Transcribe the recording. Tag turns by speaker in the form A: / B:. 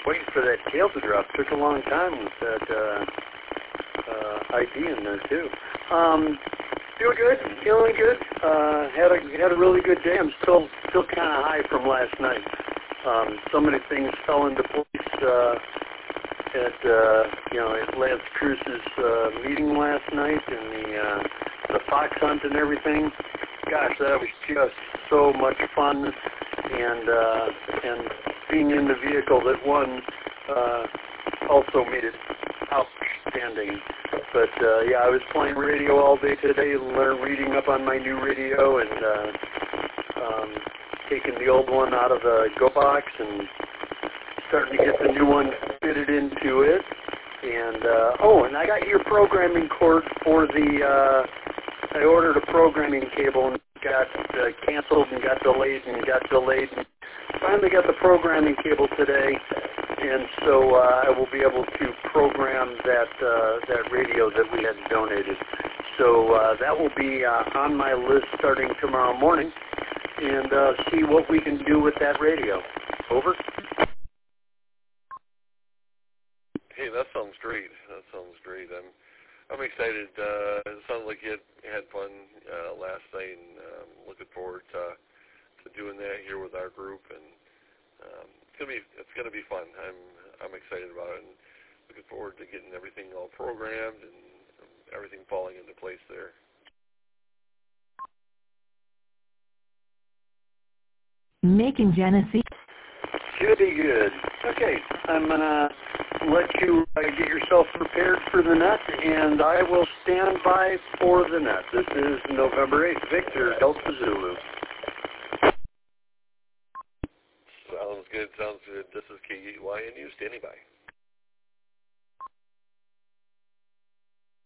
A: waiting for that tail to drop. Took a long time with that ID in there too. Feeling good, feeling good. Had a really good day. I'm still kind of high from last night. So many things fell into place at Lance Cruz's meeting last night, and the fox hunt and everything. Gosh, that was just so much fun, and being in the vehicle that won also made it outstanding. But I was playing radio all day today, reading up on my new radio, and taking the old one out of the Go Box and starting to get the new one fitted into it. And I got your programming cord for the. I ordered a programming cable and got canceled and got delayed and got delayed. And finally got the programming cable today, and so I will be able to program that radio that we had donated. So that will be on my list starting tomorrow morning, and see what we can do with that radio. Over.
B: Hey, that sounds great. I'm excited. It sounds like you had fun last night, and looking forward to doing that here with our group, and it's gonna be fun. I'm excited about it, and looking forward to getting everything all programmed and everything falling into place there.
C: Making Genesee.
A: Should be good. Okay, I'm gonna let you get yourself prepared for the net, and I will stand by for the net. This is November 8th, Victor Delta Zulu.
B: Sounds good. This is KUYNU standing by.